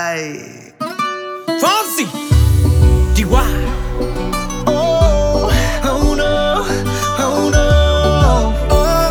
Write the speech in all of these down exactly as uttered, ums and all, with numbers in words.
Ay. Fonsi, Chihuahua. Oh, oh no, oh no. Oh,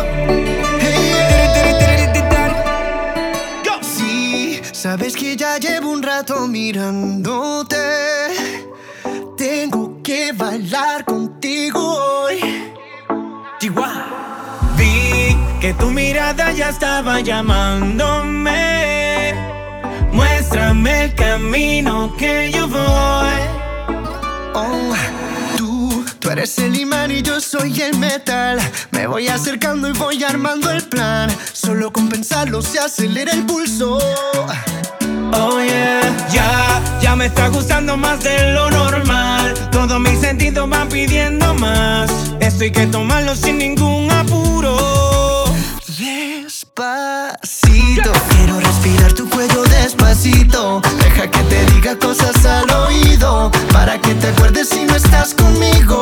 hey. Go. Sí, sabes que ya llevo un rato mirándote. Tengo que bailar contigo hoy. Chihuahua. Vi que tu mirada ya estaba llamándome. Muéstrame el camino que yo voy. Oh, tú, tú eres el imán y yo soy el metal. Me voy acercando y voy armando el plan. Solo con pensarlo se acelera el pulso. Oh yeah, ya, ya me está gustando más de lo normal. Todos mis sentidos van pidiendo más. Esto hay que tomarlo sin ningún apuro. Despacito, quiero respirar tu cuello despacito. Deja que te diga cosas al oído, para que te acuerdes si no estás conmigo.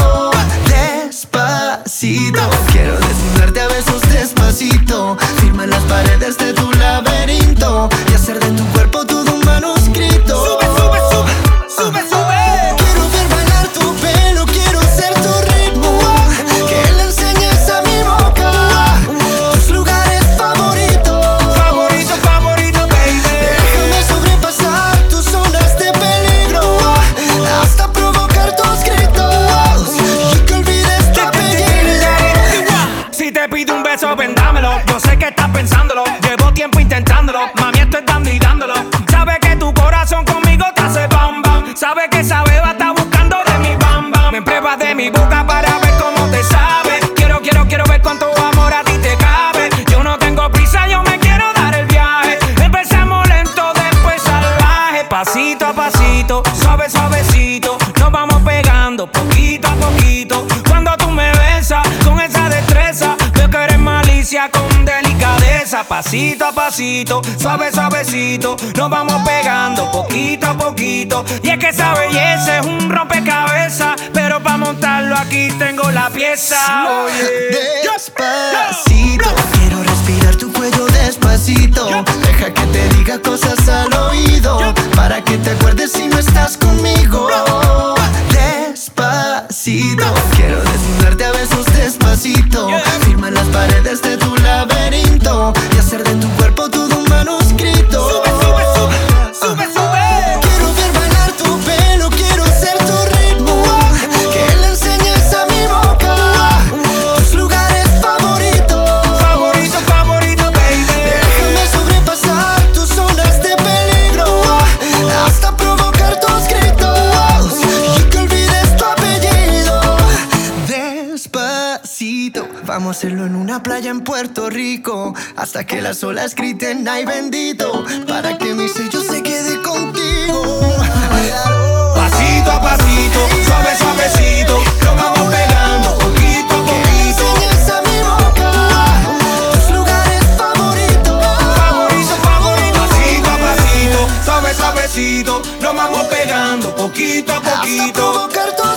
Despacito, quiero desnudarte a besos despacito. Firma en las paredes de tu laberinto y hacer de tu cuerpo todo un manuscrito. Sube, sube, sube, sube, sube. Quiero ver bailar tu pelo, quiero ser tu ritmo. Que le enseñes a mi boca tus lugares favoritos. Favorito, favorito, baby. Déjame sobrepasar tus zonas de peligro, hasta provocar tus gritos y que olvides tu apellido. Si te pido un beso, ven dámelo. Yo sé que estás pensándolo, llevo tiempo intentándolo. Mami, esto es dando y dándolo. Sabe que tu corazón conmigo te hace bam bam. Sabe que esa beba está buscando de mi bam bam. Me pruebas de mi boca para ver cómo te sabe. Quiero, quiero, quiero ver cuánto amor a ti te cabe. Yo no tengo prisa, yo me quiero dar el viaje. Empezamos lento, después salvaje. Pasito a pasito, suave, suavecito. Nos vamos pegando poquito a poquito. Cuando tú me besas con esa destreza, veo que eres malicia con delicadeza. Pasito a pasito, suave, suavecito. Nos vamos pegando poquito a poquito. Y es que esa belleza es un rompecabezas, pero para montarlo aquí tengo la pieza. Oye. Despacito, quiero respirar tu cuello despacito. Deja que te diga cosas al oído, para que te acuerdes si no estás conmigo. Despacito, quiero desnudarte a besos despacito. Firma en las paredes de tu laberinto y hacer de tu cuerpo todo un manuscrito. Sube, sube, sube, sube, sube. Quiero ver bailar tu pelo, quiero ser tu ritmo. Que le enseñes a mi boca tus lugares favoritos. Favorito, favorito, baby. Déjame sobrepasar tus zonas de peligro, hasta provocar tus gritos y que olvides tu apellido. Despacito, vamos a hacerlo en una playa en Puerto Rico, hasta que las olas griten ay bendito, para que mi sello se quede contigo. Pasito a pasito, suave, suavecito. Nos vamos pegando poquito a Que le poquito. enseñes a mi boca tus lugares favoritos. Favorito, favorito. Pasito a pasito, suave, suavecito. Nos vamos pegando poquito a Hasta poquito. provocar tus